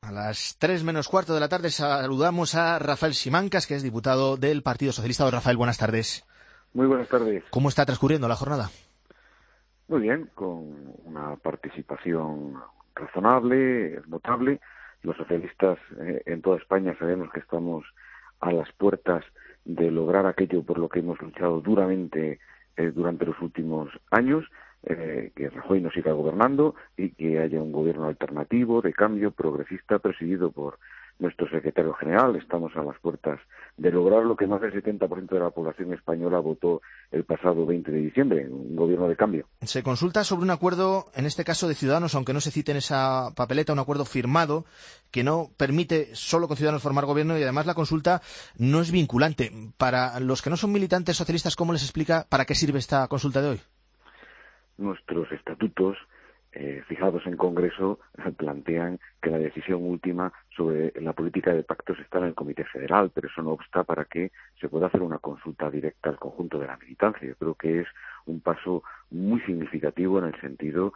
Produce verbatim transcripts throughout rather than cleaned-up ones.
A las tres menos cuarto de la tarde saludamos a Rafael Simancas, que es diputado del Partido Socialista. Don Rafael, buenas tardes. Muy buenas tardes. ¿Cómo está transcurriendo la jornada? Muy bien, con una participación razonable, notable. Los socialistas eh, en toda España sabemos que estamos a las puertas de lograr aquello por lo que hemos luchado duramente eh, durante los últimos años, eh, que Rajoy no siga gobernando y que haya un gobierno alternativo, de cambio, progresista, presidido por nuestro secretario general. Estamos a las puertas de lograr lo que más del setenta por ciento de la población española votó el pasado veinte de diciembre, un gobierno de cambio. Se consulta sobre un acuerdo, en este caso de Ciudadanos, aunque no se cite en esa papeleta, un acuerdo firmado que no permite solo con Ciudadanos formar gobierno, y además la consulta no es vinculante. Para los que no son militantes socialistas, ¿cómo les explica para qué sirve esta consulta de hoy? Nuestros estatutos, eh, fijados en Congreso, plantean que la decisión última sobre la política de pactos está en el Comité Federal, pero eso no obsta para que se pueda hacer una consulta directa al conjunto de la militancia. Yo creo que es un paso muy significativo en el sentido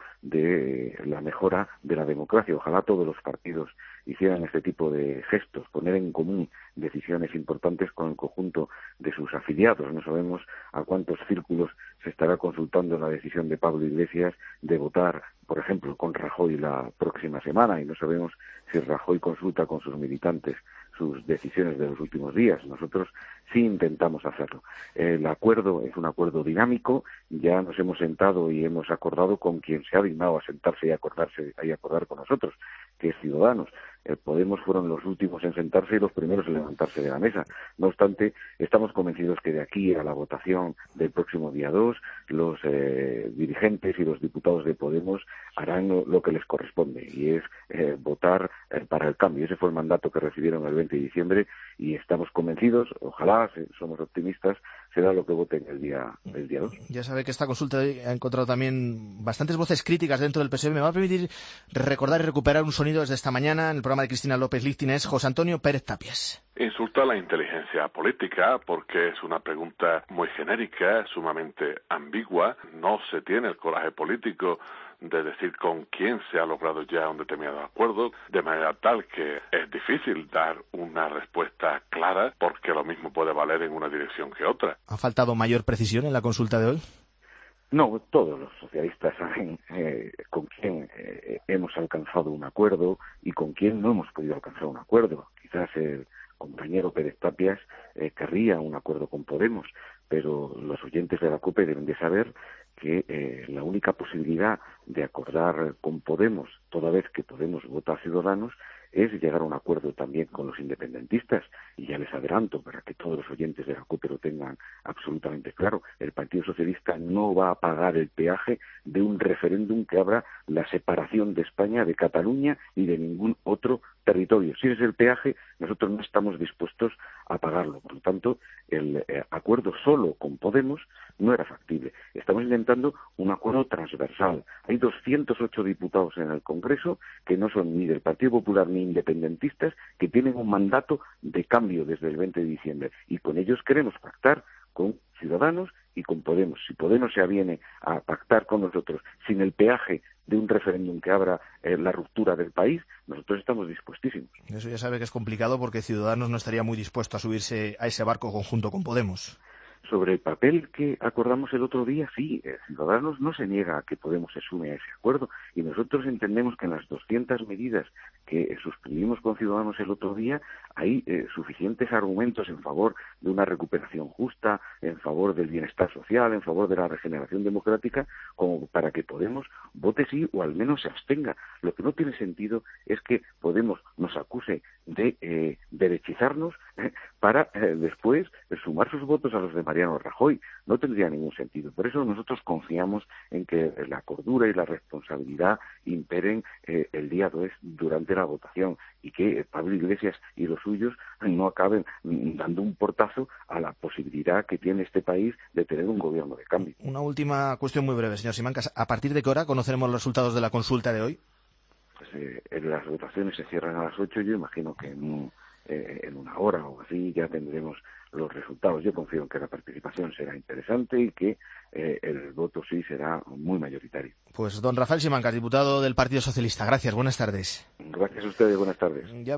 de la mejora de la democracia. Ojalá todos los partidos hicieran este tipo de gestos, poner en común decisiones importantes con el conjunto de sus afiliados. No sabemos a cuántos círculos se estará consultando la decisión de Pablo Iglesias de votar, por ejemplo, con Rajoy la próxima semana, y no sabemos si Rajoy consulta con sus militantes sus decisiones de los últimos días. Nosotros sí intentamos hacerlo. El acuerdo es un acuerdo dinámico. Ya nos hemos sentado y hemos acordado con quien se ha dignado a sentarse y acordarse y acordar con nosotros, que es Ciudadanos. El Podemos fueron los últimos en sentarse y los primeros en levantarse de la mesa. No obstante, estamos convencidos que de aquí a la votación del próximo día dos, los eh, dirigentes y los diputados de Podemos harán lo, lo que les corresponde, y es eh, votar eh, para el cambio. Ese fue el mandato que recibieron el veinte de diciembre, y estamos convencidos, ojalá, somos optimistas, será lo que voten el día el día dos. Ya sabe que esta consulta ha encontrado también bastantes voces críticas dentro del P S O E. Me va a permitir recordar y recuperar un sonido desde esta mañana en el programa de Cristina López Lichtin. Es José Antonio Pérez Tapias. Insulta la inteligencia política porque es una pregunta muy genérica, sumamente ambigua. No se tiene el coraje político de decir con quién se ha logrado ya un determinado acuerdo, de manera tal que es difícil dar una respuesta clara, porque lo mismo puede valer en una dirección que otra. ¿Ha faltado mayor precisión en la consulta de hoy? No, todos los socialistas saben eh, con quién eh, hemos alcanzado un acuerdo y con quién no hemos podido alcanzar un acuerdo. Quizás el compañero Pérez Tapias eh, querría un acuerdo con Podemos, pero los oyentes de la COPE deben de saber que eh, la única posibilidad de acordar con Podemos, toda vez que Podemos vota a Ciudadanos, es llegar a un acuerdo también con los independentistas. Y ya les adelanto, para que todos los oyentes de la COPE lo tengan absolutamente claro, el Partido Socialista no va a pagar el peaje de un referéndum que abra la separación de España de Cataluña y de ningún otro territorio. Si ese es el peaje, nosotros no estamos dispuestos a pagarlo. Por lo tanto, el eh, acuerdo solo con Podemos no era factible. Estamos intentando un acuerdo transversal. Hay doscientos ocho diputados en el Congreso que no son ni del Partido Popular ni independentistas, que tienen un mandato de cambio desde el veinte de diciembre, y con ellos queremos pactar con Ciudadanos y con Podemos. Si Podemos se aviene a pactar con nosotros sin el peaje de un referéndum que abra eh, la ruptura del país, nosotros estamos dispuestísimos. Eso ya sabe que es complicado, porque Ciudadanos no estaría muy dispuesto a subirse a ese barco conjunto con Podemos. Sobre el papel que acordamos el otro día, sí, eh, Ciudadanos no se niega a que Podemos se sume a ese acuerdo, y nosotros entendemos que en las doscientas medidas que eh, suscribimos con Ciudadanos el otro día hay eh, suficientes argumentos en favor de una recuperación justa, en favor del bienestar social, en favor de la regeneración democrática, como para que Podemos vote sí o al menos se abstenga. Lo que no tiene sentido es que Podemos nos acuse de eh, derechizarnos eh, para eh, después eh, sumar sus votos a los de Mariano Rajoy. No tendría ningún sentido. Por eso nosotros confiamos en que la cordura y la responsabilidad imperen eh, el día dos durante la votación, y que eh, Pablo Iglesias y los suyos no acaben mm, dando un portazo a la posibilidad que tiene este país de tener un gobierno de cambio. Una última cuestión muy breve, señor Simancas. ¿A partir de qué hora conoceremos los resultados de la consulta de hoy? Pues, eh, las votaciones se cierran a las ocho. Yo imagino que en un eh, en una hora o así ya tendremos los resultados. Yo confío en que la participación será interesante y que eh, el voto sí será muy mayoritario. Pues don Rafael Simancas, diputado del Partido Socialista. Gracias, buenas tardes. Gracias a ustedes, buenas tardes. Ya